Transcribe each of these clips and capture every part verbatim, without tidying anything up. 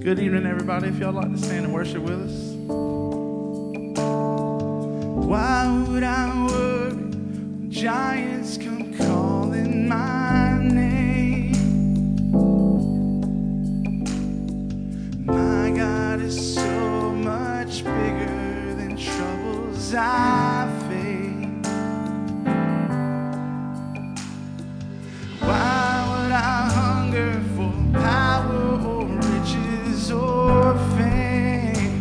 Good evening, everybody. If y'all like to stand and worship with us. Why would I worry when giants come calling my name? My God is so much bigger than troubles I face. Why would I hunger for power or riches or fame?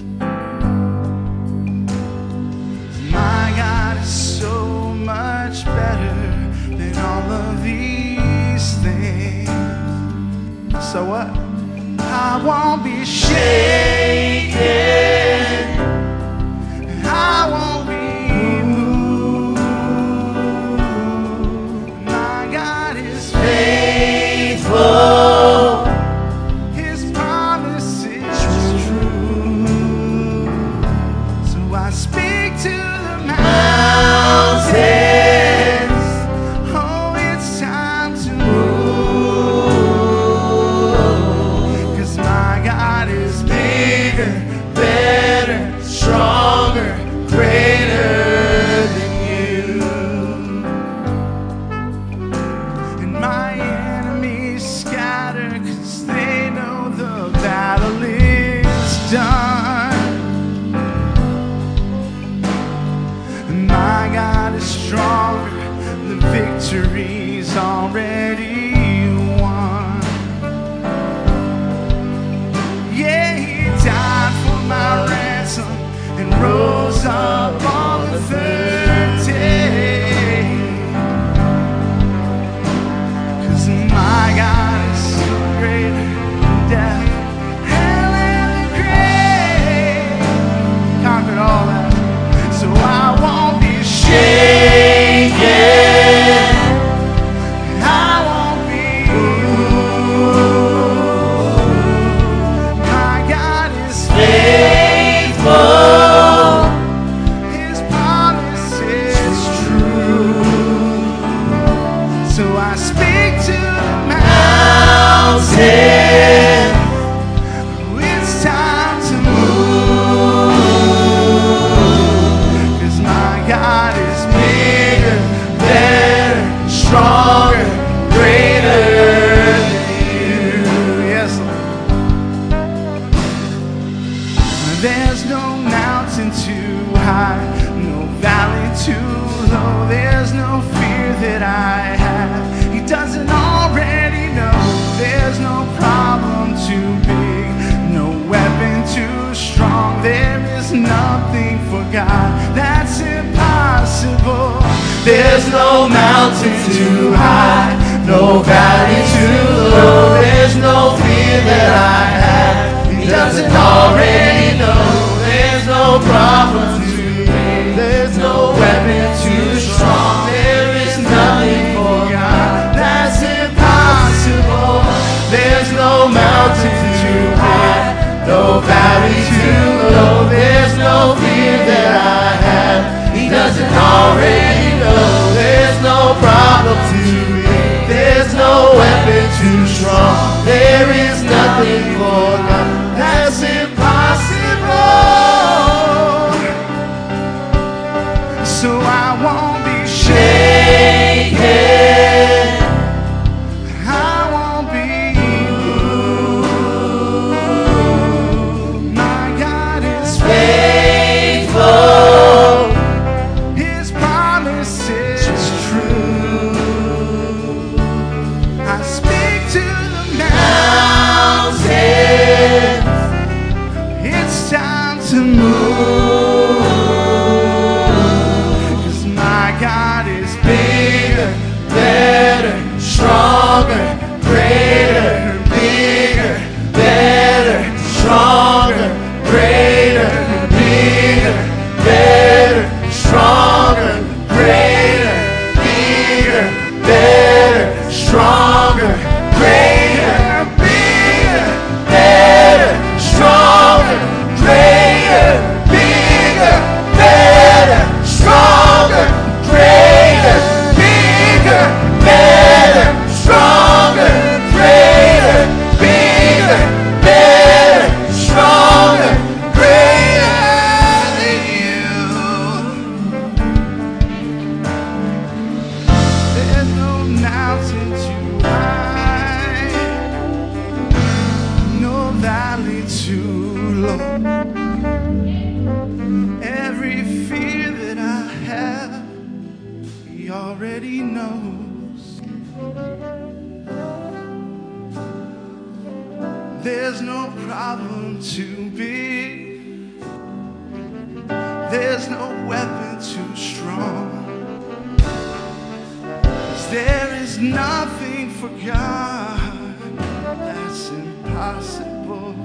My God is so much better than all of these things. So what? I won't be shaken. I won't be moved. My God is faithful. His promise is true. So I speak to the mountains. Oh, it's time to move. 'Cause my God is bigger, better, stronger, greater than you. And my enemies scatter 'cause they know the battle is done. And my God is stronger, the victory's already won. Yeah, he died for my ransom and rose up on the third day. 'Cause my God is so greater than death, hell, and the grave. Conquered all that, so I won't be shaken. I won't be moved. My God is faithful. His promise is true. So I speak to the mountain. It's time to move. 'Cause my God is bigger, better, stronger, greater than you. Yes, Lord. There's no mountain too high, no valley too low. There's no fear that I have He doesn't already know. There's no problem too big, no weapon too strong. There is nothing for God that's impossible. There's no mountain too high, no valley too low. There's no fear that I have He doesn't already know. There's no problem too big, there's no weapon too strong. There is nothing for God that's impossible. There's no mountain too high, no valley too low. There's no fear that I have He doesn't already know. There's no problem too big, there's no weapon too strong. There is nothing for God that's impossible. So I won't be shaken. I won't be moved. My God is faithful. His promise is true. I speak to the mountain. too low. Every fear that I have, He already knows. There's no problem too big. There's no weapon too strong. 'Cause there is nothing for God that's impossible.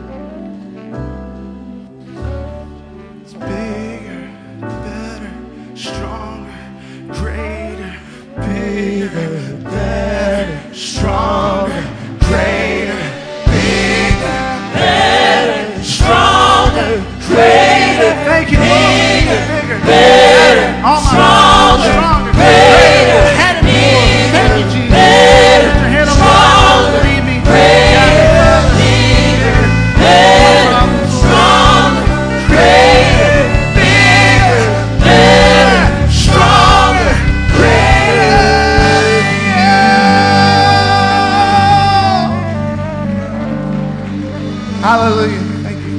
It's bigger, better, stronger, greater, bigger, better, stronger, greater, bigger, better, stronger, greater. Thank you, bigger, bigger, better, stronger, greater, ahead of me. Thank you, Jesus. Better, stronger, greater, bigger, better, stronger, greater, bigger, better, stronger, greater. Hallelujah. Thank you.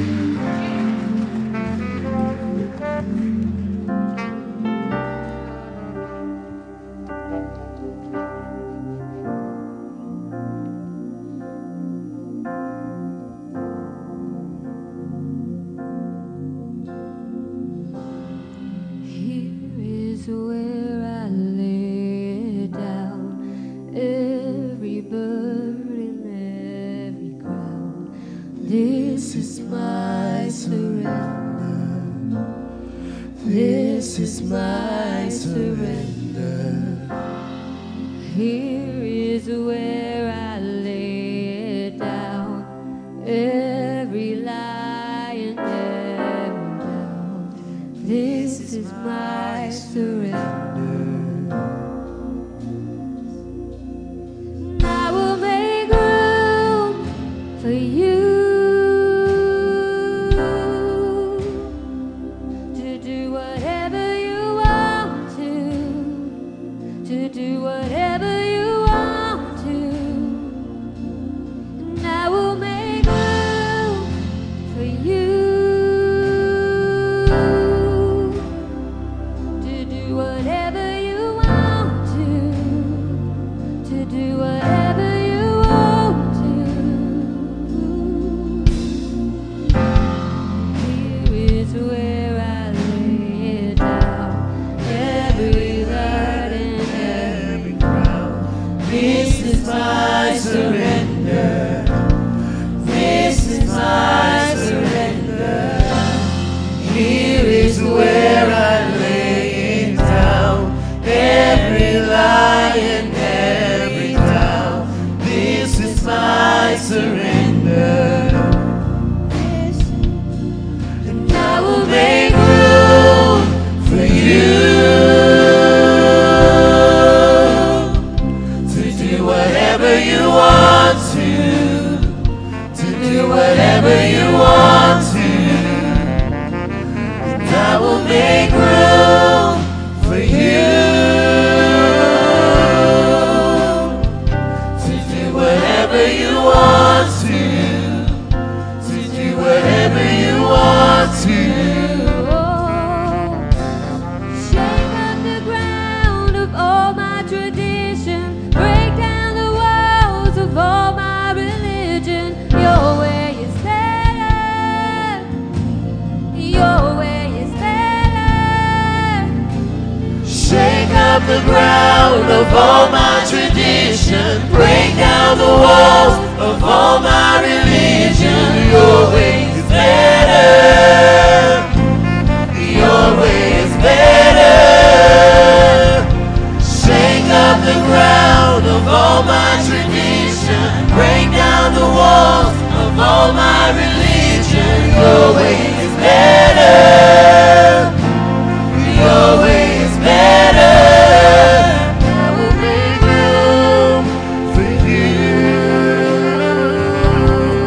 Here is where I lay it down, every burden, every crown. This is my surrender. This is my surrender. Here is where I lay it down, every lie and every doubt. This is my surrender. I will make room for you to do whatever you want to, to do whatever you want to. And I will make room for you to do whatever you want to, to do whatever you want to. Here is where I lay it down, every burden, every crown. This is my surrender. This is my surrender. Here is where I lay it down, every lie and every doubt. This is my surrender. And I will make room for you to do whatever you want to, to do whatever you want to. And I will make room for you to do whatever you want to, to do whatever you want to. Shake up the ground of all my tradition, break down the walls of all my religion. Your way is better. Your way is better. Shake up the ground of all my tradition, break down the walls of all my religion. Your way is better. Your way is better. Shake up the ground of all my tradition, break down the walls of all my religion. Your way is better. Your way is better. I will make room for you.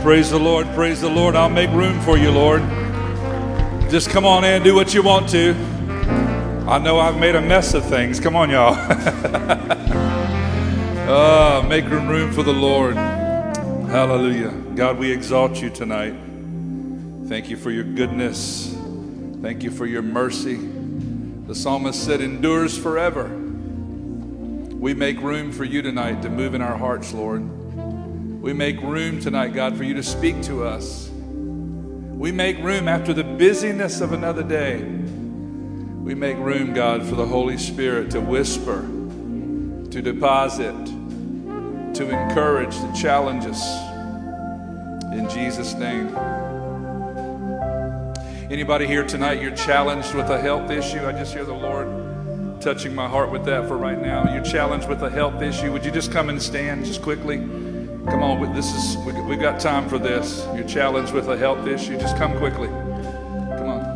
Praise the Lord, praise the Lord. I'll make room for you, Lord. Just come on in, do what you want to. I know I've made a mess of things. Come on, y'all. uh, make room for the Lord. Hallelujah. God, we exalt you tonight. Thank you for your goodness. Thank you for your mercy. The psalmist said, endures forever. We make room for you tonight to move in our hearts, Lord. We make room tonight, God, for you to speak to us. We make room after the busyness of another day. We make room, God, for the Holy Spirit to whisper, to deposit, to encourage, to challenge us. In Jesus' name. Anybody here tonight, you're challenged with a health issue? I just hear the Lord touching my heart with that for right now. You're challenged with a health issue. Would you just come and stand just quickly? Come on, this is we've got time for this. You're challenged with a health issue. Just come quickly. Come on.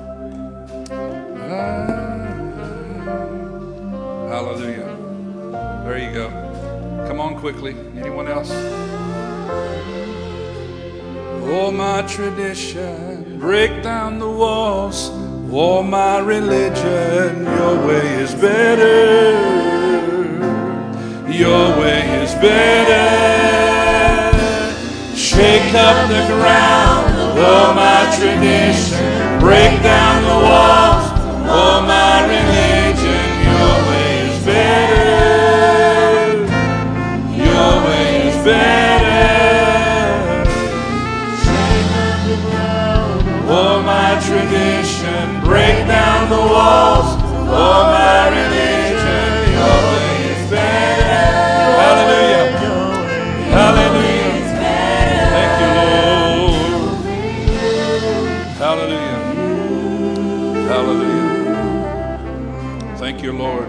Hallelujah. There you go. Come on quickly. Anyone else? Oh, my tradition, break down the walls. Oh, my religion, your way is better. Your way is better. Shake up the ground, oh my tradition. Break down the walls, oh my religion. Your way is better. Your way is better. Shake up the ground, oh my tradition. Break down the walls, oh my religion. Your way is better. Hallelujah. Hallelujah. Hallelujah. Hallelujah. Thank you, Lord.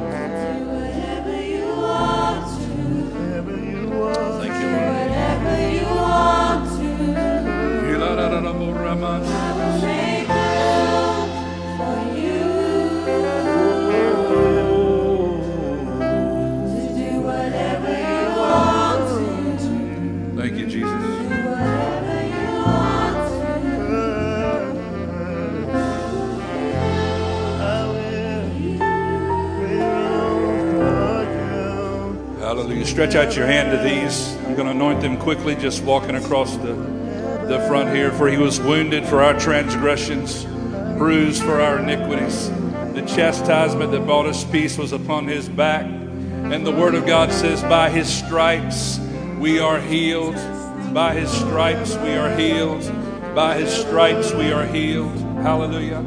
Thank you, Lord. Thank you, Jesus. Hallelujah. Stretch out your hand to these. I'm going to anoint them quickly, just walking across the, the front here. For he was wounded for our transgressions, bruised for our iniquities. The chastisement that brought us peace was upon his back. And the word of God says, by his stripes we are healed. By his stripes we are healed. By his stripes we are healed. Hallelujah.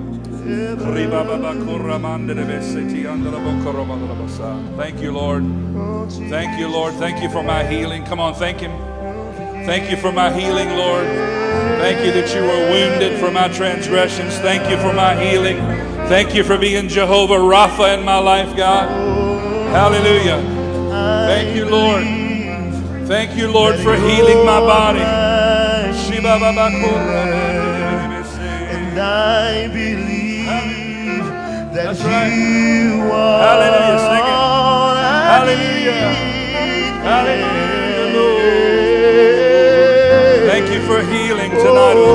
Thank you, Lord. Thank you, Lord. Thank you for my healing. Come on, thank him. Thank you for my healing, Lord. Thank you that you were wounded for my transgressions. Thank you for my healing. Thank you for being Jehovah Rapha in my life, God. Hallelujah. Thank you, Lord. Thank you, Lord, for healing my body. And I believe that That's right. you are Hallelujah. Sing it. all I Hallelujah. need. Hallelujah, Lord. Thank you for healing tonight, oh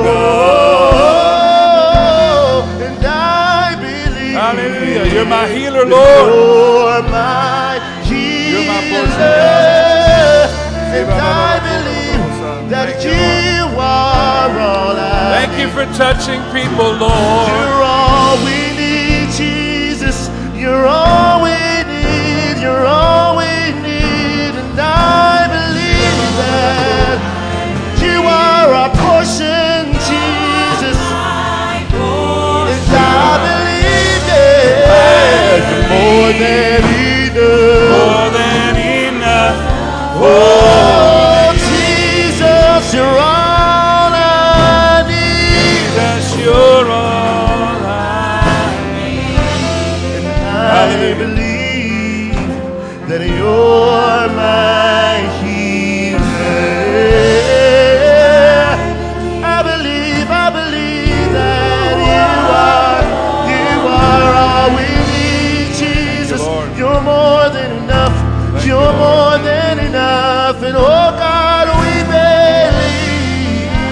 God. Oh, and I believe Hallelujah. You're my healer, that Lord. You're my healer. You're my portion, God. And I believe that Thank you, you are all I Thank you for touching people, Lord. You're all we need, Jesus. You're all we need. You're all we need. And I believe that you are our portion, Jesus. And I believe that you're more than enough. More than enough. Oh, Jesus, you're all. You're all I need. I believe that you're my healer. I believe, I believe that you are, you are all we need, Jesus. You're more than enough. You're more than enough. And oh God, we believe.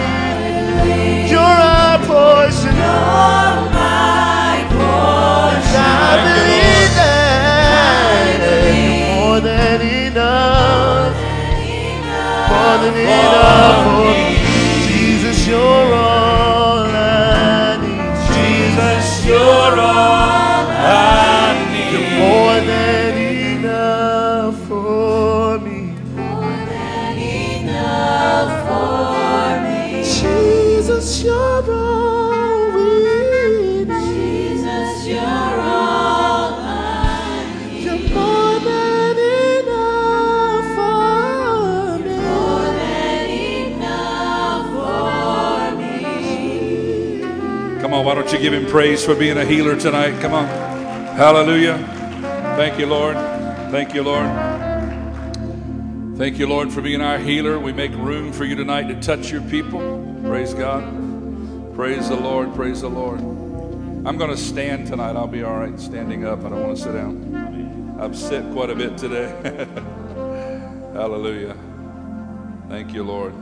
give him praise for being a healer tonight? Come on. Hallelujah. Thank you, Lord. Thank you, Lord. Thank you, Lord, for being our healer. We make room for you tonight to touch your people. Praise God. Praise the Lord. Praise the Lord. I'm going to stand tonight. I'll be all right standing up. I don't want to sit down. I've sit quite a bit today. Hallelujah. Thank you, Lord.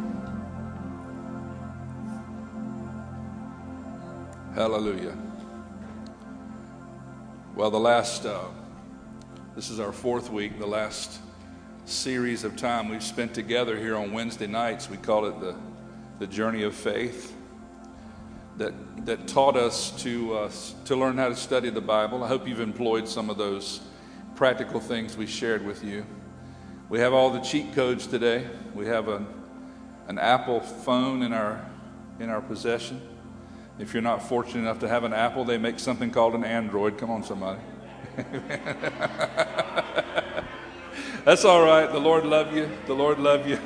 Hallelujah. Well, the last, uh, this is our fourth week, the last series of time we've spent together here on Wednesday nights. We call it the, the Journey of Faith, that, that taught us to, uh, to learn how to study the Bible. I hope you've employed some of those practical things we shared with you. We have all the cheat codes today. We have an, an Apple phone in our, in our possession. If you're not fortunate enough to have an Apple, they make something called an Android. Come on, somebody. That's all right. The Lord love you. The Lord love you.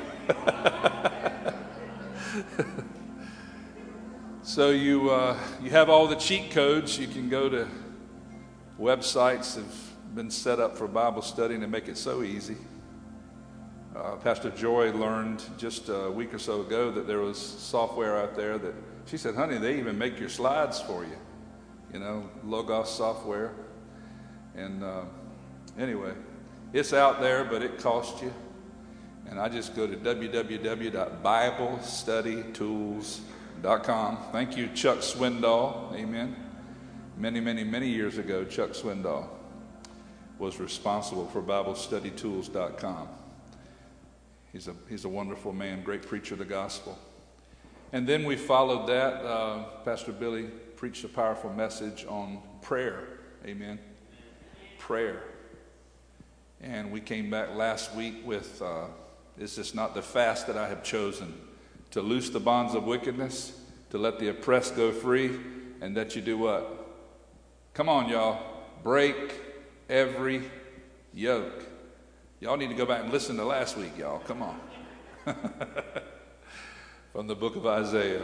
So you uh, you have all the cheat codes. You can go to websites that have been set up for Bible study and they make it so easy. Uh, Pastor Joy learned just a week or so ago that there was software out there that, she said, honey, they even make your slides for you, you know, Logos software. And uh, anyway, it's out there, but it costs you. And I just go to w w w dot bible study tools dot com. Thank you, Chuck Swindoll. Amen. Many, many, many years ago, Chuck Swindoll was responsible for bible study tools dot com. He's a, he's a wonderful man, great preacher of the gospel. And then we followed that. Uh, Pastor Billy preached a powerful message on prayer. Amen. Prayer. And we came back last week with, uh, is this not the fast that I have chosen? To loose the bonds of wickedness, to let the oppressed go free, and that you do what? Come on, y'all. Break every yoke. Y'all need to go back and listen to last week, y'all. Come on. From the book of Isaiah.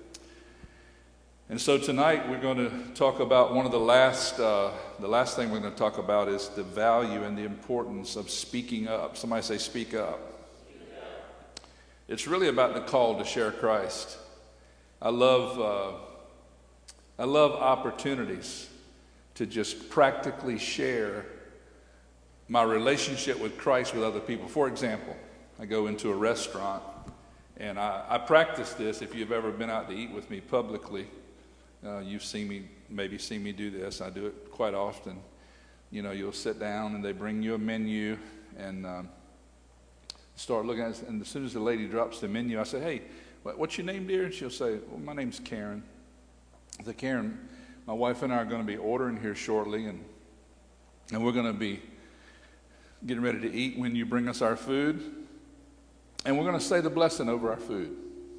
And so tonight we're going to talk about one of the last, uh, the last thing we're going to talk about is the value and the importance of speaking up. Somebody say, speak up. Speak up. It's really about the call to share Christ. I love, uh, I love opportunities to just practically share my relationship with Christ with other people. For example, I go into a restaurant. And I, I practice this. If you've ever been out to eat with me publicly, uh, you've seen me, maybe seen me do this. I do it quite often. You know, you'll sit down and they bring you a menu and um, start looking at it. And as soon as the lady drops the menu, I say, hey, what, what's your name, dear? And she'll say, well, my name's Karen. I say, Karen, my wife and I are going to be ordering here shortly, and and we're going to be getting ready to eat when you bring us our food. And we're going to say the blessing over our food.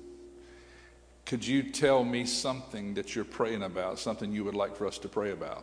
Could you tell me something that you're praying about, something you would like for us to pray about?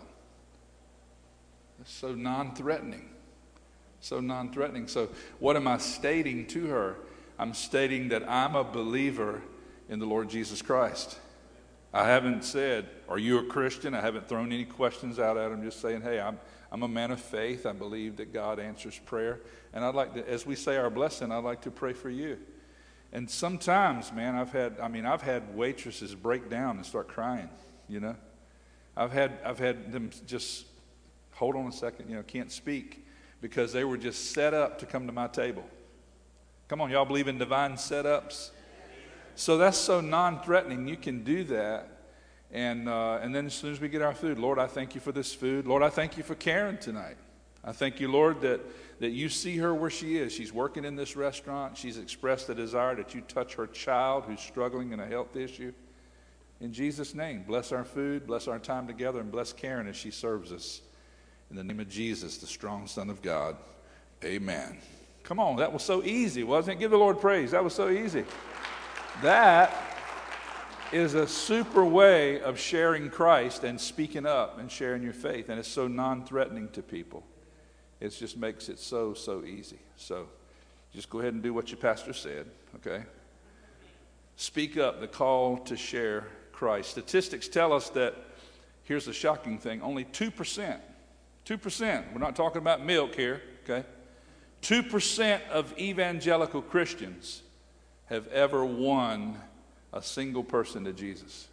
It's so non-threatening. So non-threatening. So what am I stating to her? I'm stating that I'm a believer in the Lord Jesus Christ. I haven't said, are you a Christian? I haven't thrown any questions out at him. Just saying, hey, I'm I'm a man of faith. I believe that God answers prayer. And I'd like to, as we say our blessing, I'd like to pray for you. And sometimes, man, I've had, I mean, I've had waitresses break down and start crying, you know. I've had, I've had them just, hold on a second, you know, can't speak because they were just set up to come to my table. Come on, y'all believe in divine setups? So that's so non-threatening. You can do that. And uh, and then as soon as we get our food, Lord, I thank you for this food. Lord, I thank you for Karen tonight. I thank you, Lord, that, that you see her where she is. She's working in this restaurant. She's expressed the desire that you touch her child who's struggling in a health issue. In Jesus' name, bless our food, bless our time together, and bless Karen as she serves us. In the name of Jesus, the strong Son of God, amen. Come on, that was so easy, wasn't it? Give the Lord praise. That was so easy. That is a super way of sharing Christ and speaking up and sharing your faith. And it's so non-threatening to people. It just makes it so, so easy. So just go ahead and do what your pastor said, okay? Speak up, the call to share Christ. Statistics tell us that here's the shocking thing, only two percent, two percent, we're not talking about milk here, okay? two percent of evangelical Christians have ever won a single person to Jesus.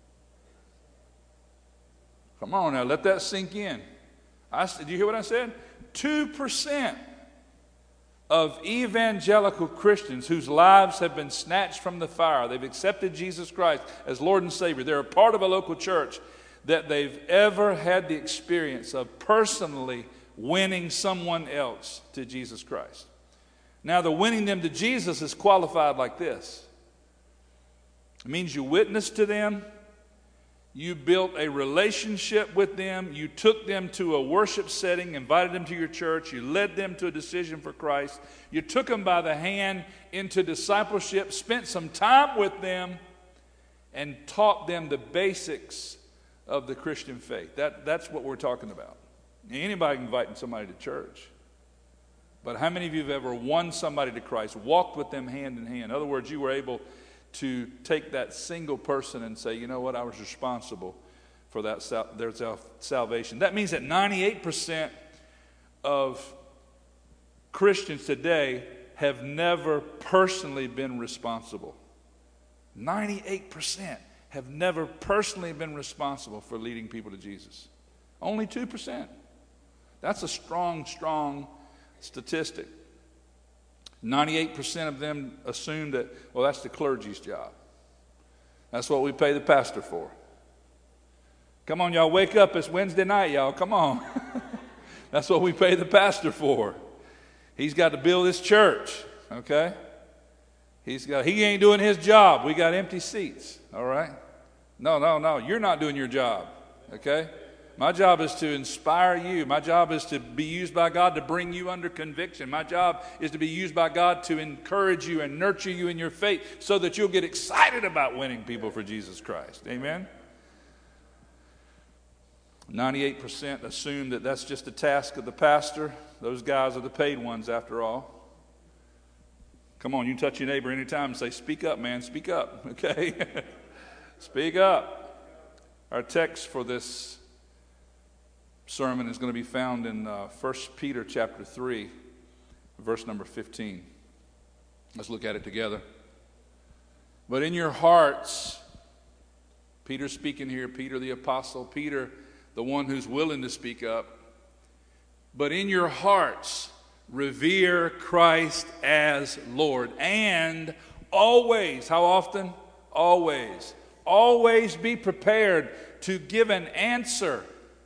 Come on now, let that sink in. I, did you hear what I said? two percent of evangelical Christians whose lives have been snatched from the fire, they've accepted Jesus Christ as Lord and Savior, they're a part of a local church, that they've ever had the experience of personally winning someone else to Jesus Christ. Now, the winning them to Jesus is qualified like this. It means you witnessed to them, you built a relationship with them, you took them to a worship setting, invited them to your church, you led them to a decision for Christ, you took them by the hand into discipleship, spent some time with them, and taught them the basics of the Christian faith. That, that's what we're talking about. Anybody can invite somebody to church. But how many of you have ever won somebody to Christ, walked with them hand in hand? In other words, you were able to take that single person and say, you know what, I was responsible for that sal- their sal- salvation. That means that ninety-eight percent of Christians today have never personally been responsible. ninety-eight percent have never personally been responsible for leading people to Jesus. Only two percent. That's a strong, strong statistic. ninety-eight percent of them assume that, well, that's the clergy's job. That's what we pay the pastor for. Come on, y'all, wake up. It's Wednesday night, y'all. Come on. That's what we pay the pastor for. He's got to build his church, okay? He's got, he ain't doing his job. We got empty seats, all right? No, no, no. You're not doing your job, okay? My job is to inspire you. My job is to be used by God to bring you under conviction. My job is to be used by God to encourage you and nurture you in your faith so that you'll get excited about winning people for Jesus Christ. Amen? ninety-eight percent assume that that's just the task of the pastor. Those guys are the paid ones after all. Come on, you can touch your neighbor anytime and say, speak up, man, speak up, okay? Speak up. Our text for this sermon is going to be found in uh, First Peter chapter three, verse number fifteen. Let's look at it together. But in your hearts, Peter speaking here, Peter the apostle, Peter the one who's willing to speak up, but in your hearts, revere Christ as Lord. And always, how often? Always. Always be prepared to give an answer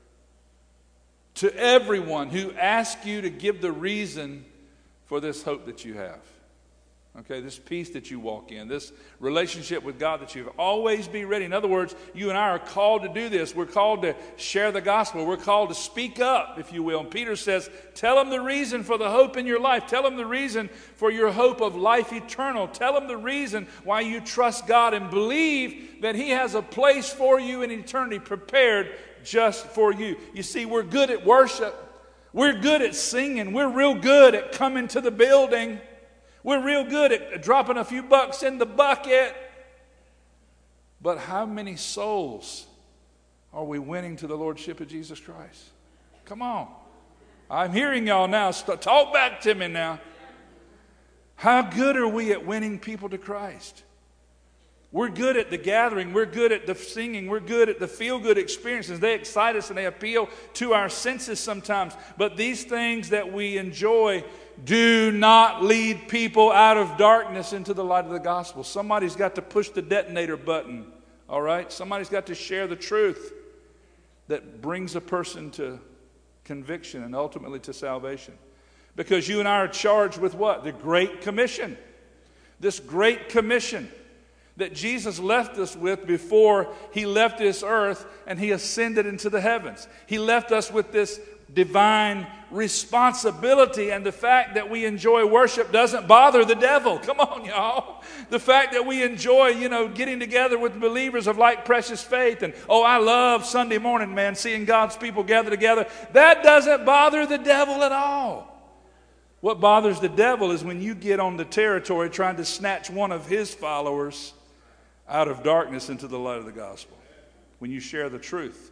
to everyone who asks you to give the reason for this hope that you have. Okay, this peace that you walk in, this relationship with God that you have. Always be ready. In other words, you and I are called to do this. We're called to share the gospel. We're called to speak up, if you will. And Peter says, tell them the reason for the hope in your life. Tell them the reason for your hope of life eternal. Tell them the reason why you trust God and believe that He has a place for you in eternity prepared just for you. You see, we're good at worship. We're good at singing. We're real good at coming to the building. We're real good at dropping a few bucks in the bucket. But how many souls are we winning to the Lordship of Jesus Christ? Come on. I'm hearing y'all now. Talk back to me now. How good are we at winning people to Christ? We're good at the gathering. We're good at the singing. We're good at the feel-good experiences. They excite us and they appeal to our senses sometimes. But these things that we enjoy do not lead people out of darkness into the light of the gospel. Somebody's got to push the detonator button, all right? Somebody's got to share the truth that brings a person to conviction and ultimately to salvation. Because you and I are charged with what? The Great Commission. This Great Commission that Jesus left us with before He left this earth and He ascended into the heavens. He left us with this divine responsibility, and the fact that we enjoy worship doesn't bother the devil. Come on, y'all. The fact that we enjoy, you know, getting together with believers of like precious faith, and oh, I love Sunday morning, man, seeing God's people gather together, that doesn't bother the devil at all. What bothers the devil is when you get on the territory trying to snatch one of his followers out of darkness into the light of the gospel. When you share the truth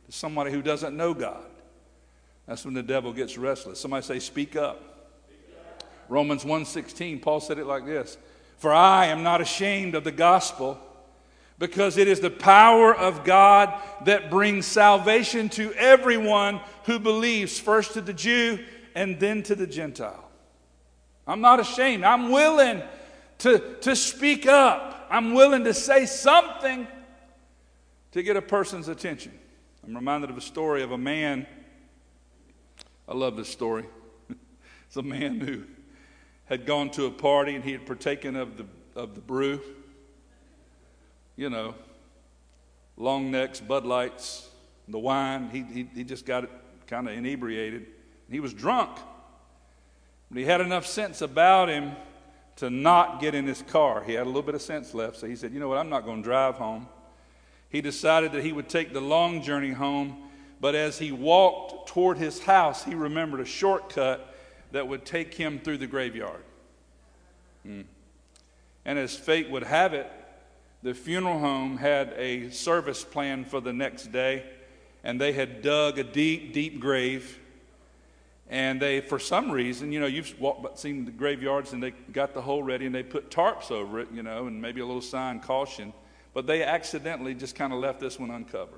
to somebody who doesn't know God, that's when the devil gets restless. Somebody say, speak up. Speak up. Romans one sixteen, Paul said it like this. For I am not ashamed of the gospel, because it is the power of God that brings salvation to everyone who believes, first to the Jew and then to the Gentile. I'm not ashamed. I'm willing to, to speak up. I'm willing to say something to get a person's attention. I'm reminded of a story of a man. I love this story. It's a man who had gone to a party and he had partaken of the of the brew. You know, long necks, Bud Lights, the wine. He he, he just got it kind of inebriated. He was drunk. But he had enough sense about him to not get in his car. He had a little bit of sense left, so he said, you know what, I'm not going to drive home. He decided that he would take the long journey home, but as he walked toward his house, he remembered a shortcut that would take him through the graveyard. Hmm. And as fate would have it, the funeral home had a service planned for the next day, and they had dug a deep, deep grave. And they, for some reason, you know, you've walked, seen the graveyards, and they got the hole ready, and they put tarps over it, you know, and maybe a little sign, caution. But they accidentally just kind of left this one uncovered.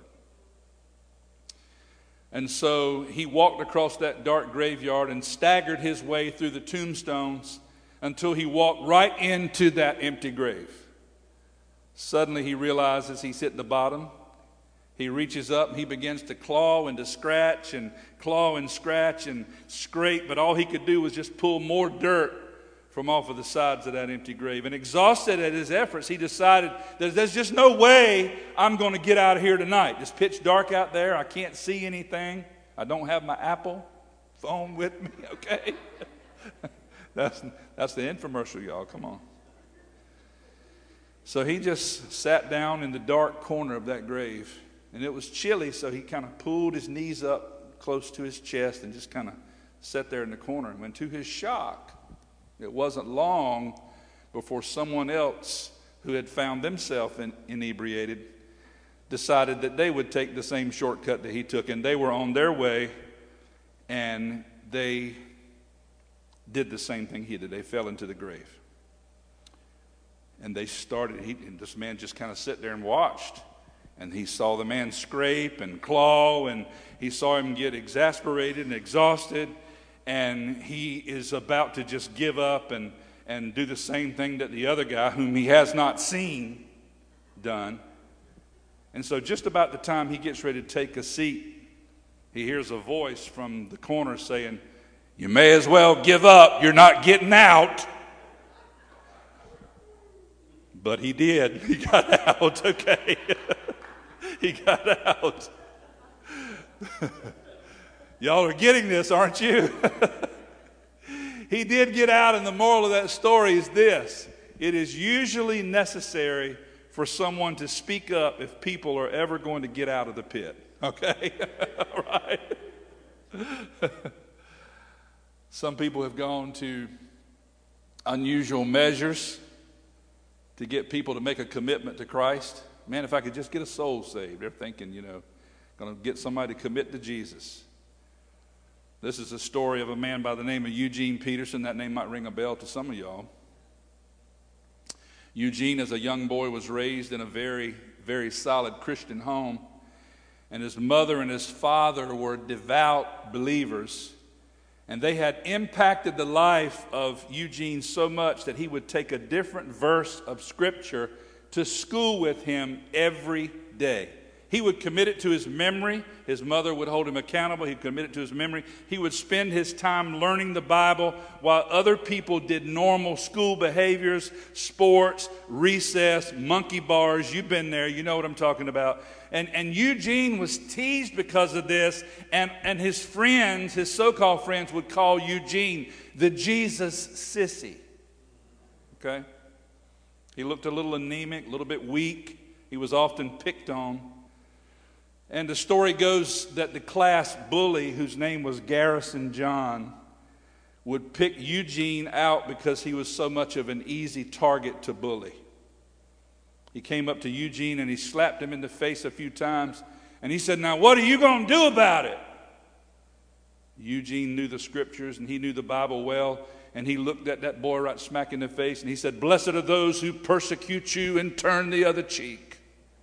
And so he walked across that dark graveyard and staggered his way through the tombstones until he walked right into that empty grave. Suddenly he realizes he's hit the bottom. He reaches up and he begins to claw and to scratch and claw and scratch and scrape, but all he could do was just pull more dirt from off of the sides of that empty grave. And exhausted at his efforts, he decided that there's just no way I'm going to get out of here tonight. It's pitch dark out there. I can't see anything. I don't have my Apple phone with me, okay? that's, that's the infomercial, y'all. Come on. So he just sat down in the dark corner of that grave. And it was chilly, so he kind of pulled his knees up close to his chest and just kind of sat there in the corner. And when to his shock, it wasn't long before someone else who had found themselves in, inebriated decided that they would take the same shortcut that he took. And they were on their way, and they did the same thing he did. They fell into the grave. And they started, he, and this man just kind of sat there and watched. And he saw the man scrape and claw, and he saw him get exasperated and exhausted. And he is about to just give up and, and do the same thing that the other guy, whom he has not seen, done. And so just about the time he gets ready to take a seat, he hears a voice from the corner saying, "You may as well give up. You're not getting out." But he did. He got out, okay. He got out. Y'all are getting this, aren't you? He did get out, and the moral of that story is this. It is usually necessary for someone to speak up if people are ever going to get out of the pit. Okay? All right? Some people have gone to unusual measures to get people to make a commitment to Christ. Man, if I could just get a soul saved. They're thinking, you know, going to get somebody to commit to Jesus. This is a story of a man by the name of Eugene Peterson. That name might ring a bell to some of y'all. Eugene, as a young boy, was raised in a very, very solid Christian home. And his mother and his father were devout believers. And they had impacted the life of Eugene so much that he would take a different verse of Scripture to school with him every day. He would commit it to his memory. His mother would hold him accountable. He'd commit it to his memory. He would spend his time learning the Bible while other people did normal school behaviors, sports, recess, monkey bars. You've been there. You know what I'm talking about. And, and Eugene was teased because of this, and, and his friends, his so-called friends, would call Eugene the Jesus sissy. Okay? He looked a little anemic, a little bit weak. He was often picked on. And the story goes that the class bully, whose name was Garrison John, would pick Eugene out because he was so much of an easy target to bully. He came up to Eugene and he slapped him in the face a few times And he said, now what are you going to do about it? Eugene knew the scriptures and he knew the Bible well. And he looked at that boy right smack in the face and he said, blessed are those who persecute you and turn the other cheek.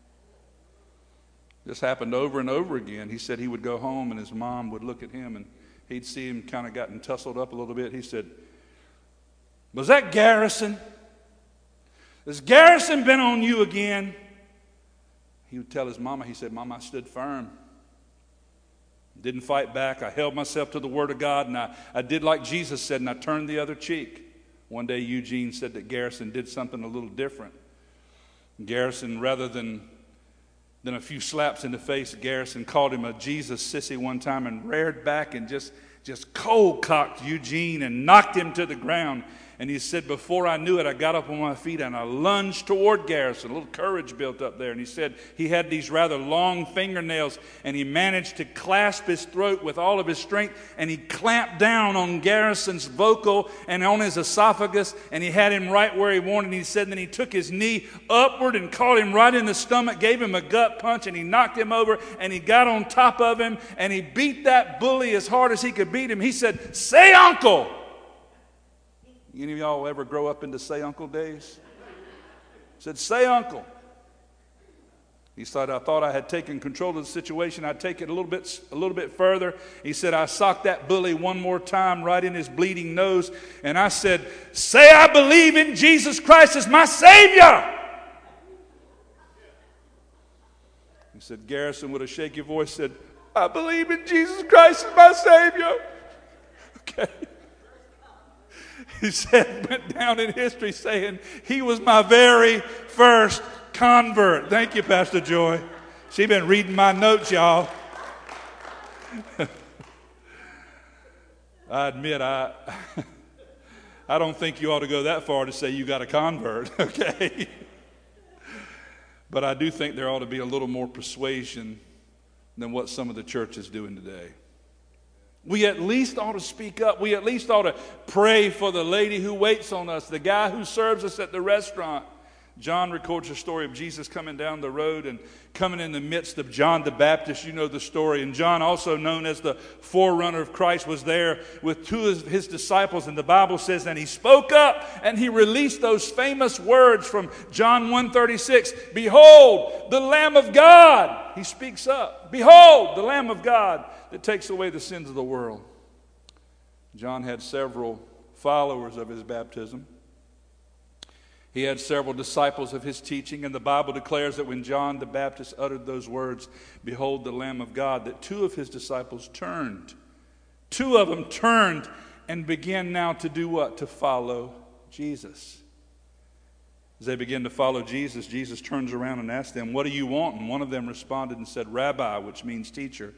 This happened over and over again. He said he would go home and his mom would look at him and he'd see him kind of gotten tussled up a little bit. He said, was that Garrison? Has Garrison been on you again? He would tell his mama, he said, Mama, I stood firm. Didn't fight back. I held myself to the Word of God, and I, I did like Jesus said, and I turned the other cheek. One day Eugene said that Garrison did something a little different. Garrison, rather than, than a few slaps in the face, Garrison called him a Jesus sissy one time and reared back and just, just cold-cocked Eugene and knocked him to the ground. And he said, before I knew it, I got up on my feet and I lunged toward Garrison. A little courage built up there. And he said he had these rather long fingernails and he managed to clasp his throat with all of his strength. And he clamped down on Garrison's vocal and on his esophagus. And he had him right where he wanted. And he said, and then he took his knee upward and caught him right in the stomach, gave him a gut punch, and he knocked him over. And he got on top of him and he beat that bully as hard as he could beat him. He said, say uncle. Any of y'all ever grow up into say uncle days? Said, say uncle. He said, I thought I had taken control of the situation. I'd take it a little bit, a little bit further. He said, I socked that bully one more time right in his bleeding nose. And I said, say I believe in Jesus Christ as my Savior. He said, Garrison with a shaky voice said, I believe in Jesus Christ as my Savior. Okay. He said, went down in history saying, he was my very first convert. Thank you, Pastor Joy. She's been reading my notes, y'all. I admit, I, I don't think you ought to go that far to say you got a convert, okay? But I do think there ought to be a little more persuasion than what some of the church is doing today. We at least ought to speak up. We at least ought to pray for the lady who waits on us, the guy who serves us at the restaurant. John records a story of Jesus coming down the road and coming in the midst of John the Baptist. You know the story. And John, also known as the forerunner of Christ, was there with two of his disciples. And the Bible says, and he spoke up and he released those famous words from John one thirty-six. Behold, the Lamb of God. He speaks up. Behold, the Lamb of God that takes away the sins of the world. John had several followers of his baptism. He had several disciples of his teaching, and the Bible declares that when John the Baptist uttered those words, behold the Lamb of God, that two of his disciples turned. Two of them turned and began now to do what? To follow Jesus. As they begin to follow Jesus, Jesus turns around and asks them, what do you want? And one of them responded and said, Rabbi, which means teacher,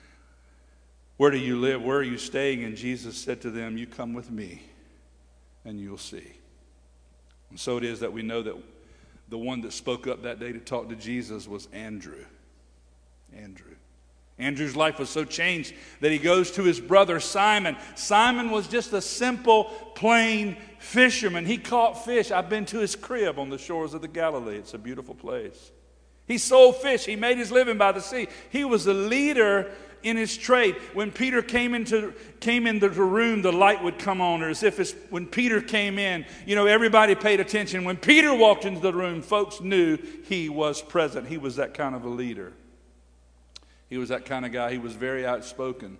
where do you live? Where are you staying? And Jesus said to them, you come with me and you'll see. And so it is that we know that the one that spoke up that day to talk to Jesus was Andrew. Andrew. Andrew's life was so changed that he goes to his brother Simon. Simon was just a simple, plain fisherman. He caught fish. I've been to his crib on the shores of the Galilee. It's a beautiful place. He sold fish. He made his living by the sea. He was a leader in his trade. When Peter came into came into the room, the light would come on, or as if it's, when Peter came in, you know, everybody paid attention. When Peter walked into the room, folks knew he was present. He was that kind of a leader. He was that kind of guy. He was very outspoken.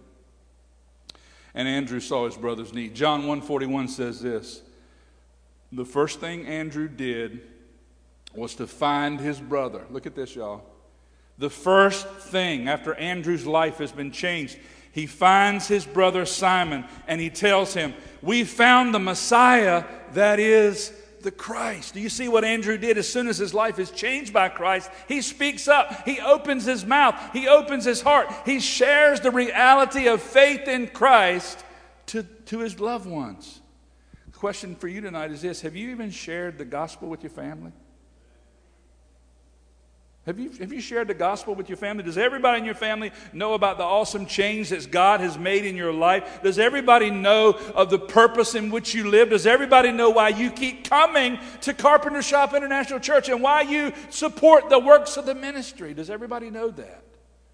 And Andrew saw his brother's need. John one forty-one says this. The first thing Andrew did was to find his brother. Look at this, y'all. The first thing after Andrew's life has been changed, he finds his brother Simon and he tells him, we found the Messiah, that is the Christ. Do you see what Andrew did? As soon as his life is changed by Christ, he speaks up. He opens his mouth. He opens his heart. He shares the reality of faith in Christ to, to his loved ones. The question for you tonight is this. Have you even shared the gospel with your family? Have you, have you shared the gospel with your family? Does everybody in your family know about the awesome change that God has made in your life? Does everybody know of the purpose in which you live? Does everybody know why you keep coming to Carpenter Shop International Church and why you support the works of the ministry? Does everybody know that?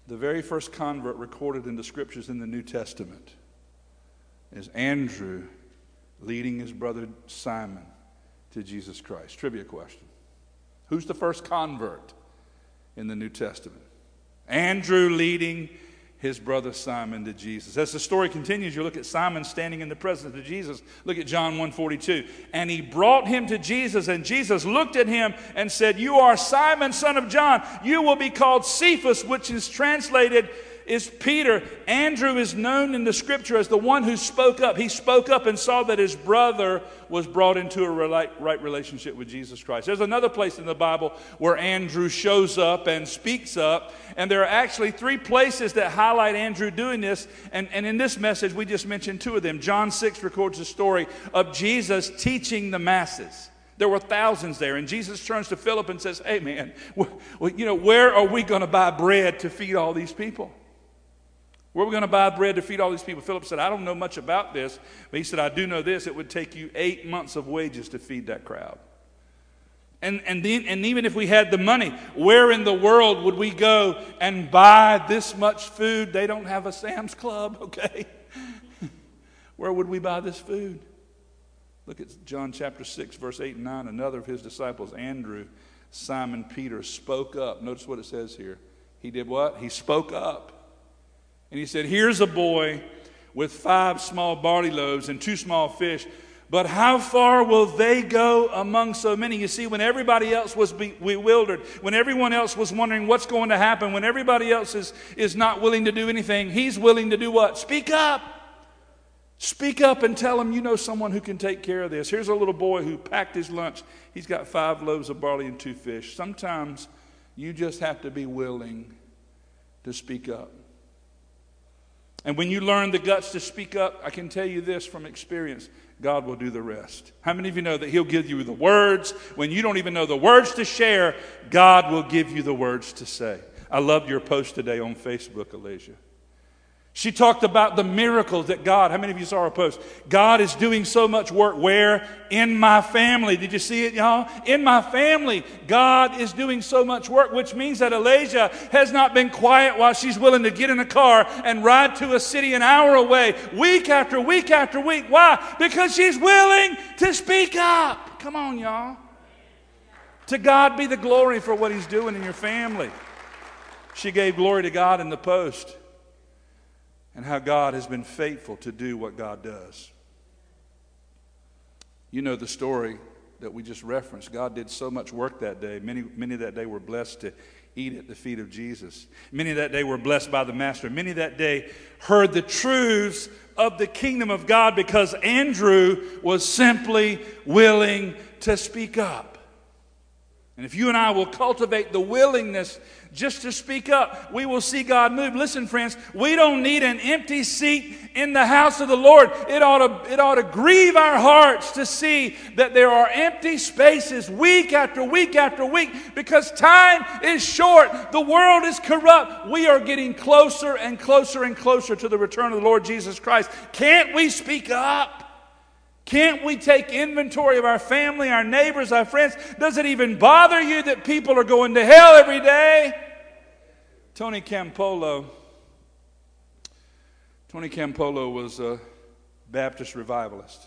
The very first convert recorded in the scriptures in the New Testament is Andrew leading his brother Simon to Jesus Christ. Trivia question. Who's the first convert in the New Testament? Andrew leading his brother Simon to Jesus. As the story continues, you look at Simon standing in the presence of Jesus. Look at John one forty-two. And he brought him to Jesus, and Jesus looked at him and said, "You are Simon, son of John. You will be called Cephas," which is translated is Peter. Andrew is known in the scripture as the one who spoke up. He spoke up and saw that his brother was brought into a right relationship with Jesus Christ. There's another place in the Bible where Andrew shows up and speaks up. And there are actually three places that highlight Andrew doing this. And, and in this message, we just mentioned two of them. John six records the story of Jesus teaching the masses. There were thousands there. And Jesus turns to Philip and says, "Hey, man, well, you know, where are we going to buy bread to feed all these people? Where are we going to buy bread to feed all these people?" Philip said, "I don't know much about this." But he said, "I do know this. It would take you eight months of wages to feed that crowd. And, and, then, and even if we had the money, where in the world would we go and buy this much food? They don't have a Sam's Club, okay? Where would we buy this food?" Look at John chapter six, verse eight and nine. Another of his disciples, Andrew, Simon Peter, spoke up. Notice what it says here. He did what? He spoke up. And he said, "Here's a boy with five small barley loaves and two small fish. But how far will they go among so many?" You see, when everybody else was bewildered, when everyone else was wondering what's going to happen, when everybody else is, is not willing to do anything, he's willing to do what? Speak up. Speak up and tell them you know someone who can take care of this. Here's a little boy who packed his lunch. He's got five loaves of barley and two fish. Sometimes you just have to be willing to speak up. And when you learn the guts to speak up, I can tell you this from experience, God will do the rest. How many of you know that He'll give you the words? When you don't even know the words to share, God will give you the words to say. I loved your post today on Facebook, Elijah. She talked about the miracles that God, how many of you saw her post? God is doing so much work. Where? In my family. Did you see it, y'all? In my family, God is doing so much work, which means that Elijah has not been quiet while she's willing to get in a car and ride to a city an hour away, week after week after week. Why? Because she's willing to speak up. Come on, y'all. To God be the glory for what He's doing in your family. She gave glory to God in the post. And how God has been faithful to do what God does. You know the story that we just referenced. God did so much work that day. Many, many that day were blessed to eat at the feet of Jesus. Many that day were blessed by the Master. Many that day heard the truths of the kingdom of God because Andrew was simply willing to speak up. And if you and I will cultivate the willingness just to speak up, we will see God move. Listen, friends, we don't need an empty seat in the house of the Lord. It ought to, it ought to grieve our hearts to see that there are empty spaces week after week after week because time is short. The world is corrupt. We are getting closer and closer and closer to the return of the Lord Jesus Christ. Can't we speak up? Can't we take inventory of our family, our neighbors, our friends? Does it even bother you that people are going to hell every day? Tony Campolo. Tony Campolo was a Baptist revivalist.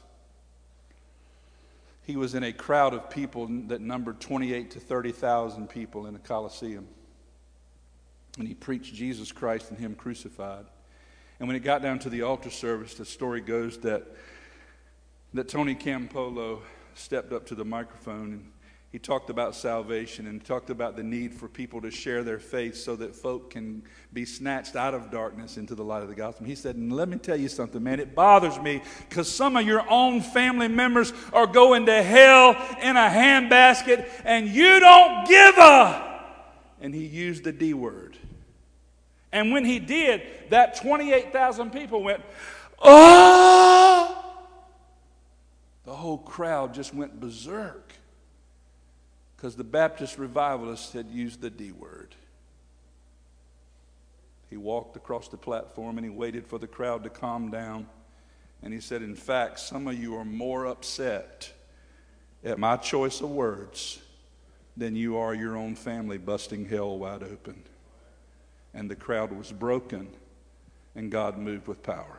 He was in a crowd of people that numbered twenty-eight to thirty thousand people in a Coliseum. And he preached Jesus Christ and Him crucified. And when it got down to the altar service, the story goes that that Tony Campolo stepped up to the microphone and he talked about salvation and talked about the need for people to share their faith so that folk can be snatched out of darkness into the light of the gospel. He said, and let me tell you something, man, it bothers me because some of your own family members are going to hell in a handbasket and you don't give a, and he used the D word. And when he did, that twenty-eight thousand people went, oh! The whole crowd just went berserk because the Baptist revivalist had used the D word. He walked across the platform and he waited for the crowd to calm down. And he said, in fact, some of you are more upset at my choice of words than you are your own family busting hell wide open. and the crowd was broken, and God moved with power.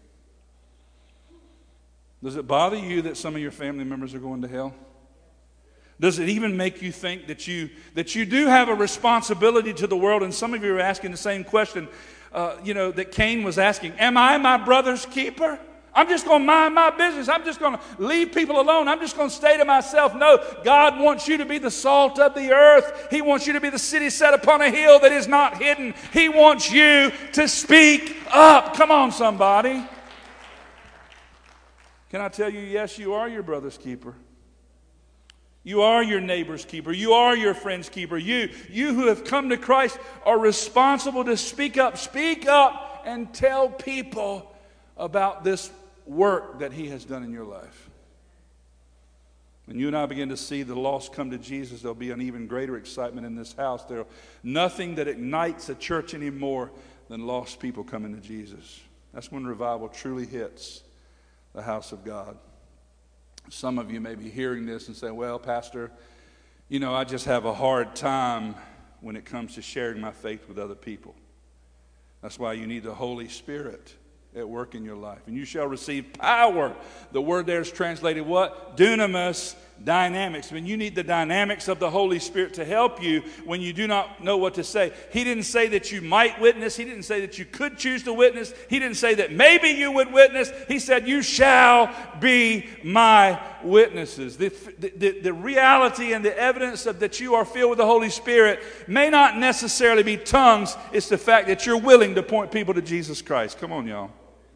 Does it bother you that some of your family members are going to hell? Does it even make you think that you that you do have a responsibility to the world? And some of you are asking the same question, uh, you know, that Cain was asking. Am I my brother's keeper? I'm just going to mind my business. I'm just going to leave people alone. I'm just going to stay to myself. No, God wants you to be the salt of the earth. He wants you to be the city set upon a hill that is not hidden. He wants you to speak up. Come on, somebody. Can I tell you, yes, you are your brother's keeper. You are your neighbor's keeper. You are your friend's keeper. You, you who have come to Christ are responsible to speak up. Speak up and tell people about this work that He has done in your life. When you and I begin to see the lost come to Jesus, there'll be an even greater excitement in this house. There's nothing that ignites a church anymore than lost people coming to Jesus. That's when revival truly hits the house of God. Some of you may be hearing this and saying, well, Pastor, you know, I just have a hard time when it comes to sharing my faith with other people. That's why you need the Holy Spirit at work in your life. And you shall receive power. The word there is translated what? Dunamis, dynamics. When you need the dynamics of the Holy Spirit to help you when you do not know what to say. He didn't say that you might witness. He didn't say that you could choose to witness. He didn't say that maybe you would witness. He said, you shall be my witnesses. The, the, the reality and the evidence of that you are filled with the Holy Spirit may not necessarily be tongues. It's the fact that you're willing to point people to Jesus Christ. Come on, y'all.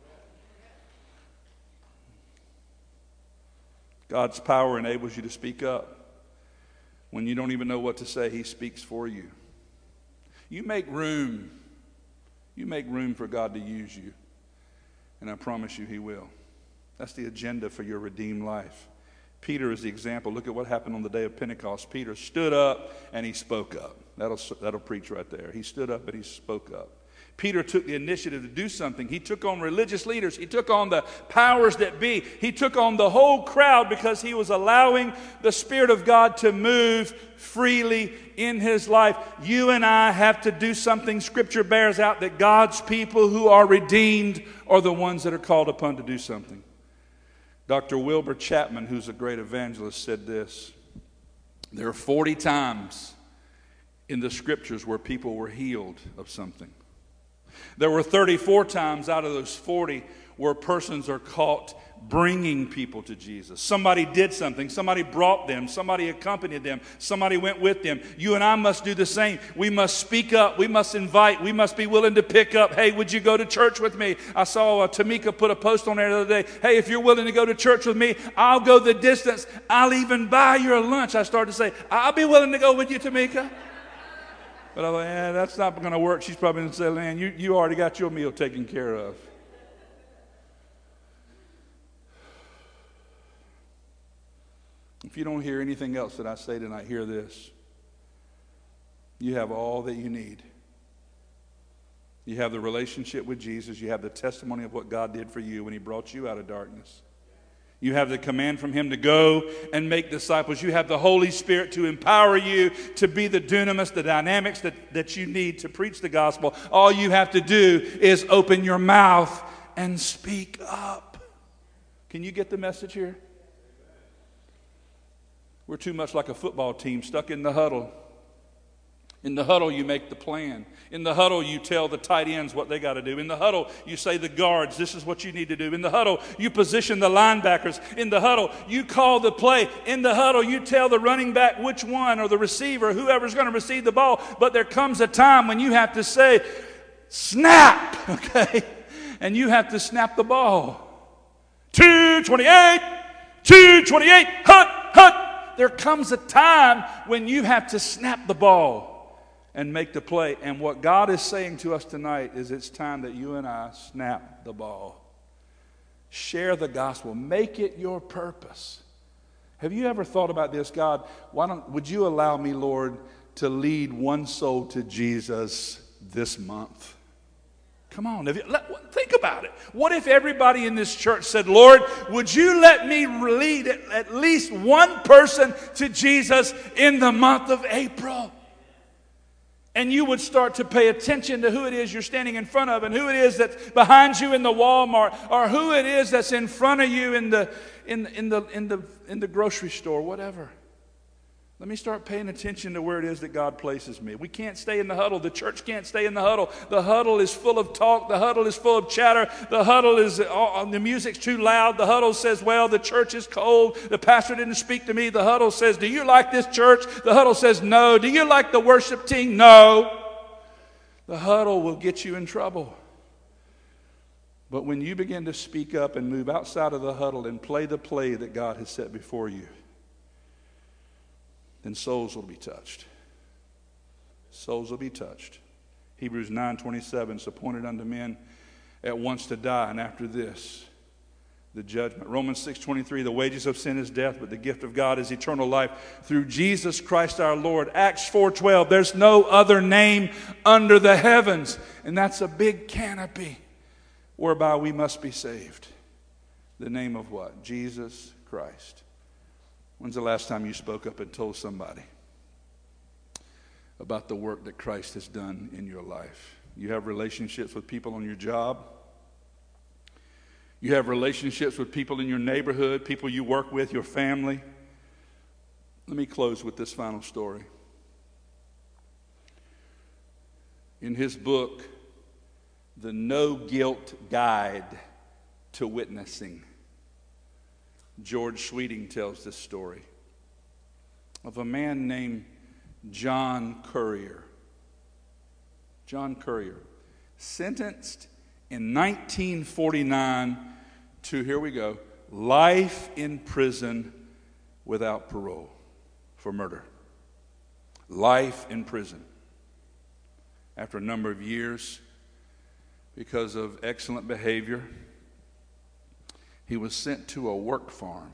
God's power enables you to speak up. When you don't even know what to say, He speaks for you. You make room. You make room for God to use you. And I promise you He will. That's the agenda for your redeemed life. Peter is the example. Look at what happened on the day of Pentecost. Peter stood up and he spoke up. That'll, that'll preach right there. He stood up and he spoke up. Peter took the initiative to do something. He took on religious leaders. He took on the powers that be. He took on the whole crowd because he was allowing the Spirit of God to move freely in his life. You and I have to do something. Scripture bears out that God's people who are redeemed are the ones that are called upon to do something. Doctor Wilbur Chapman, who's a great evangelist, said this. There are forty times in the Scriptures where people were healed of something. There were thirty-four times out of those forty where persons are caught bringing people to Jesus. Somebody did something. Somebody brought them. Somebody accompanied them. Somebody went with them. You and I must do the same. We must speak up. We must invite. We must be willing to pick up. Hey, would you go to church with me? I saw uh, Tamika put a post on there the other day. Hey, if you're willing to go to church with me, I'll go the distance. I'll even buy your lunch. I started to say, I'll be willing to go with you, Tamika. But I thought, yeah, that's not going to work. She's probably going to say, Lan, you, you already got your meal taken care of. If you don't hear anything else that I say tonight, hear this. You have all that you need. You have the relationship with Jesus. You have the testimony of what God did for you when He brought you out of darkness. You have the command from Him to go and make disciples. You have the Holy Spirit to empower you to be the dunamis, the dynamics that, that you need to preach the gospel. All you have to do is open your mouth and speak up. Can you get the message here? We're too much like a football team stuck in the huddle. In the huddle, you make the plan. In the huddle, you tell the tight ends what they got to do. In the huddle, you say the guards, this is what you need to do. In the huddle, you position the linebackers. In the huddle, you call the play. In the huddle, you tell the running back which one, or the receiver, whoever's going to receive the ball. But there comes a time when you have to say, snap, okay? And you have to snap the ball. two twenty-eight, two twenty-eight, hut, hut. There comes a time when you have to snap the ball and make the play. And what God is saying to us tonight is it's time that you and I snap the ball. Share the gospel. Make it your purpose. Have you ever thought about this? God, why don't, would you allow me, Lord, to lead one soul to Jesus this month? Come on, if you, let, think about it. What if everybody in this church said, Lord, would you let me lead at, at least one person to Jesus in the month of April? and you would start to pay attention to who it is you're standing in front of, and who it is that's behind you in the Walmart, or who it is that's in front of you in the in in the in the in the grocery store, whatever. Let me start paying attention to where it is that God places me. We can't stay in the huddle. The church can't stay in the huddle. The huddle is full of talk. The huddle is full of chatter. The huddle is, oh, the music's too loud. The huddle says, well, the church is cold. The pastor didn't speak to me. The huddle says, do you like this church? The huddle says, no. Do you like the worship team? No. The huddle will get you in trouble. But when you begin to speak up and move outside of the huddle and play the play that God has set before you, then souls will be touched. Souls will be touched. Hebrews nine twenty-seven, it's appointed unto men at once to die, and after this, the judgment. Romans six twenty-three, the wages of sin is death, but the gift of God is eternal life through Jesus Christ our Lord. Acts four twelve, there's no other name under the heavens. And that's a big canopy whereby we must be saved. The name of what? Jesus Christ. When's the last time you spoke up and told somebody about the work that Christ has done in your life? You have relationships with people on your job. You have relationships with people in your neighborhood, people you work with, your family. Let me close with this final story. In his book, The No Guilt Guide to Witnessing, George Sweeting tells this story of a man named John Currier. John Currier, sentenced in nineteen forty-nine to, here we go, life in prison without parole for murder. Life in prison. After a number of years, because of excellent behavior, he was sent to a work farm,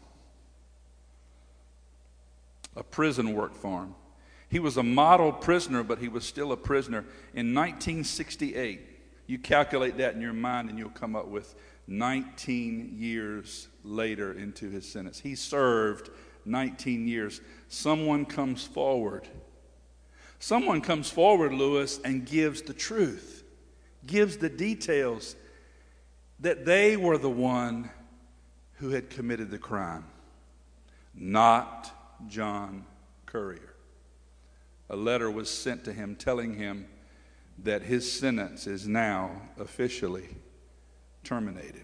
a prison work farm. He was a model prisoner, but he was still a prisoner. In nineteen sixty-eight, you calculate that in your mind and you'll come up with nineteen years later into his sentence. He served nineteen years. Someone comes forward. Someone comes forward, Lewis, and gives the truth, gives the details that they were the one who had committed the crime, not John Currier. A letter was sent to him telling him that his sentence is now officially terminated.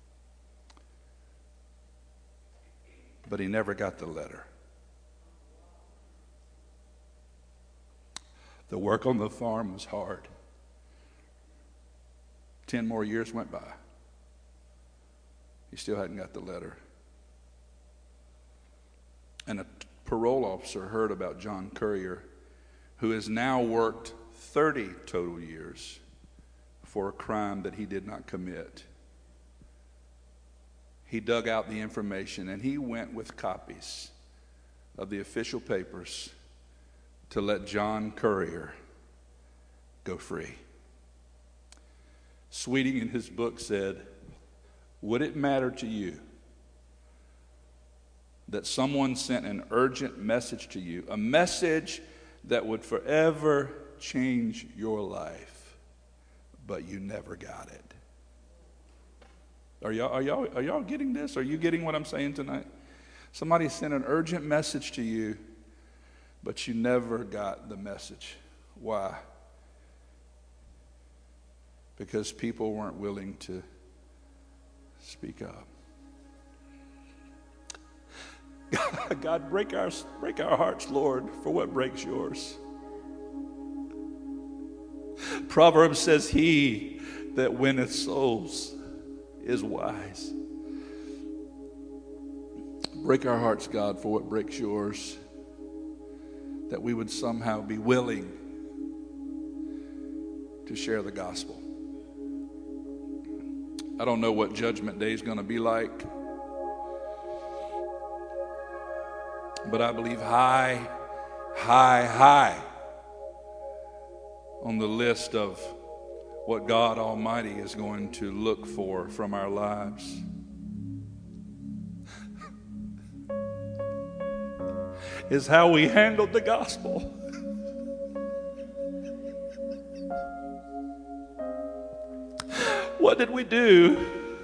But he never got the letter. The work on the farm was hard. Ten more years went by. He still hadn't got the letter. And a parole officer heard about John Currier, who has now worked thirty total years for a crime that he did not commit. He dug out the information and he went with copies of the official papers to let John Currier go free. Sweeting in his book said, would it matter to you that someone sent an urgent message to you, a message that would forever change your life, but you never got it? Are y'all, are y'all, are y'all getting this? Are you getting what I'm saying tonight? Somebody sent an urgent message to you, but you never got the message. Why? Because people weren't willing to speak up. God, break our, break our hearts, Lord, for what breaks yours. Proverbs says, he that winneth souls is wise. Break our hearts, God, for what breaks yours, that we would somehow be willing to share the gospel. I don't know what Judgment Day is going to be like, but I believe high, high, high on the list of what God Almighty is going to look for from our lives is how we handled the gospel. What did we do?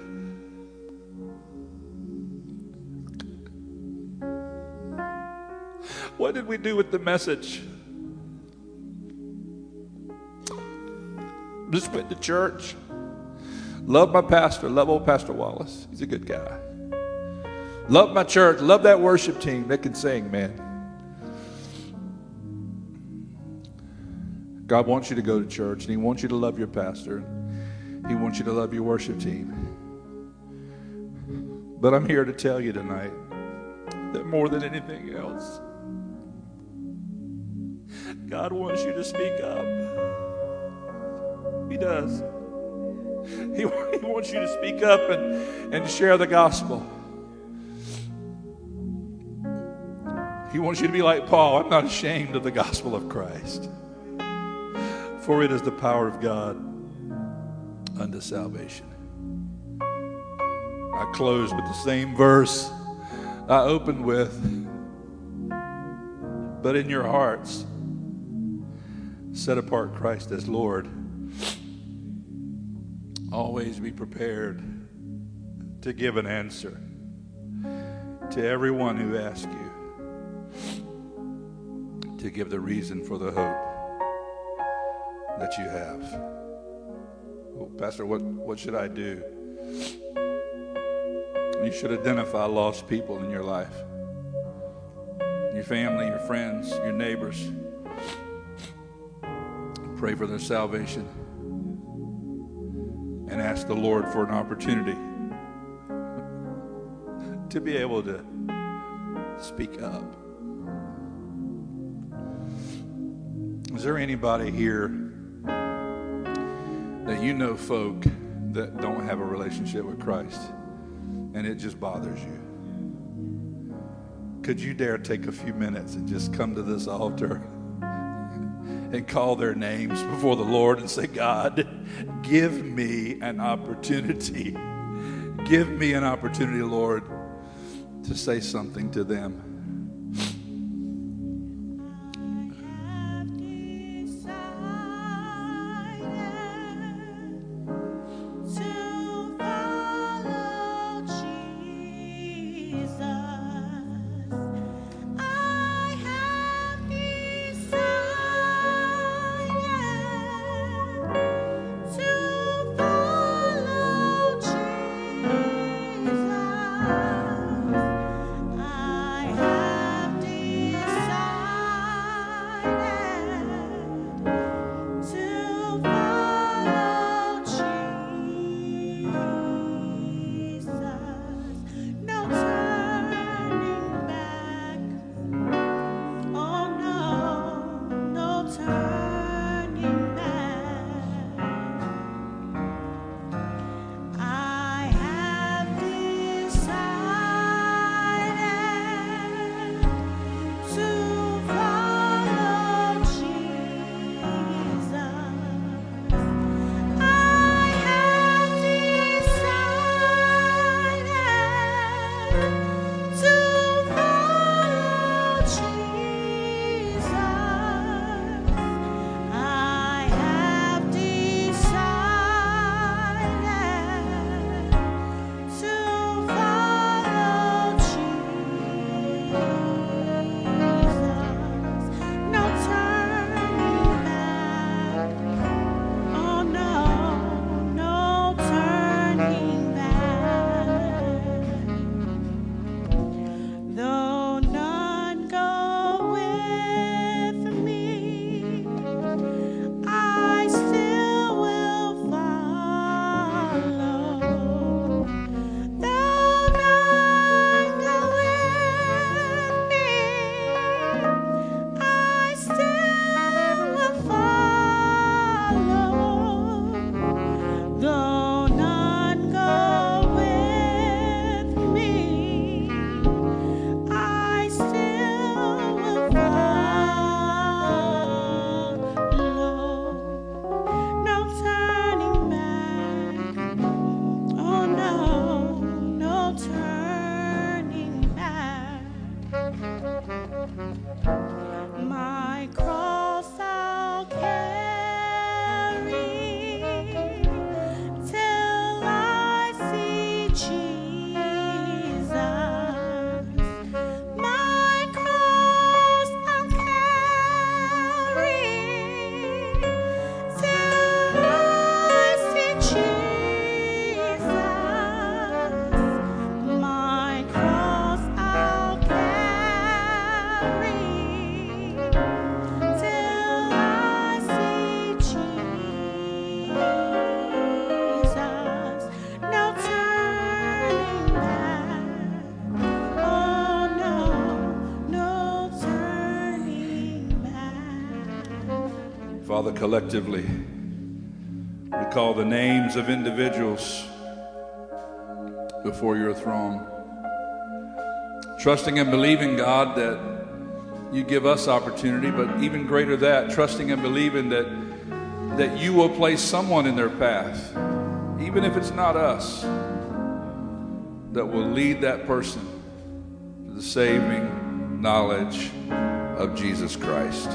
What did we do with the message? Just went to church. Love my pastor. Love old Pastor Wallace. He's a good guy. Love my church. Love that worship team. They can sing, man. God wants you to go to church, and He wants you to love your pastor. He wants you to love your worship team. But I'm here to tell you tonight that more than anything else, God wants you to speak up. He does. He, he wants you to speak up and, and share the gospel. He wants you to be like Paul. I'm not ashamed of the gospel of Christ, for it is the power of God unto salvation. I close with the same verse I opened with. But in your hearts, set apart Christ as Lord. Always be prepared to give an answer to everyone who asks you, to give the reason for the hope that you have. Well, Pastor, what, what should I do? You should identify lost people in your life. Your family, your friends, your neighbors. Pray for their salvation. And ask the Lord for an opportunity to be able to speak up. Is there anybody here that you know folk that don't have a relationship with Christ and it just bothers you? Could you dare take a few minutes and just come to this altar and call their names before the Lord and say, God, give me an opportunity. Give me an opportunity, Lord, to say something to them. I Father, collectively, we call the names of individuals before your throne. Trusting and believing, God, that you give us opportunity, but even greater that, trusting and believing that, that you will place someone in their path, even if it's not us, that will lead that person to the saving knowledge of Jesus Christ.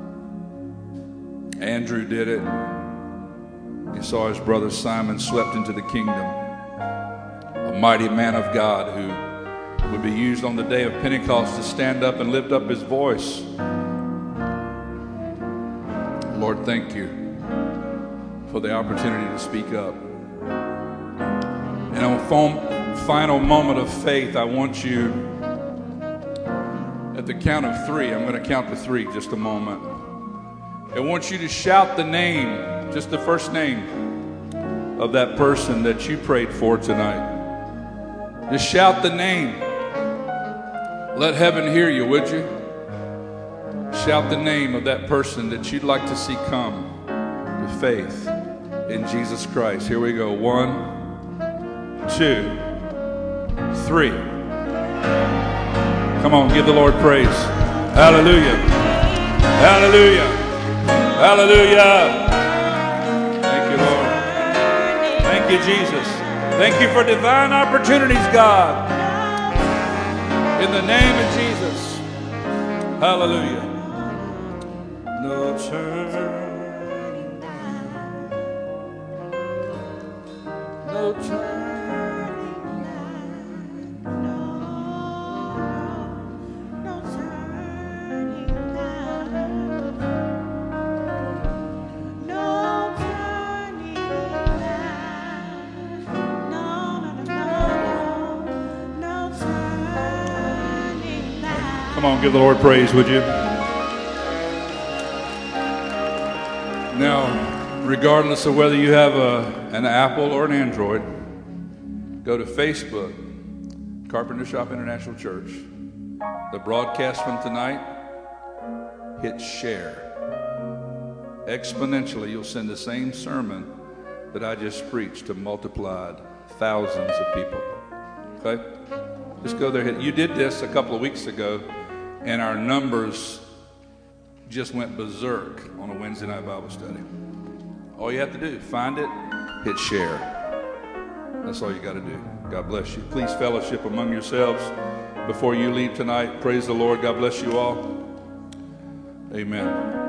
Andrew did it. He saw his brother Simon swept into the kingdom. A mighty man of God who would be used on the day of Pentecost to stand up and lift up his voice. Lord, thank you for the opportunity to speak up. And on a final moment of faith, I want you, at the count of three, I'm going to count to three just a moment. I want you to shout the name, just the first name of that person that you prayed for tonight. Just shout the name. Let heaven hear you, would you? Shout the name of that person that you'd like to see come to faith in Jesus Christ. Here we go. One, two, three. Come on, give the Lord praise. Hallelujah. Hallelujah. Hallelujah. Thank you, Lord. Thank you, Jesus. Thank you for divine opportunities, God. In the name of Jesus. Hallelujah. No turning back. No turning back. No, no turning back. No turning back. No, no, no, no, no turning back. Come on, give the Lord praise, would you? Now, regardless of whether you have a, an Apple or an Android, go to Facebook, Carpenter Shop International Church. The broadcast from tonight, hit share. Exponentially, you'll send the same sermon that I just preached to multiplied thousands of people. Okay? Just go there. Hit. You did this a couple of weeks ago, and our numbers just went berserk on a Wednesday night Bible study. All you have to do, find it, hit share. That's all you got to do. God bless you. Please fellowship among yourselves before you leave tonight. Praise the Lord. God bless you all. Amen.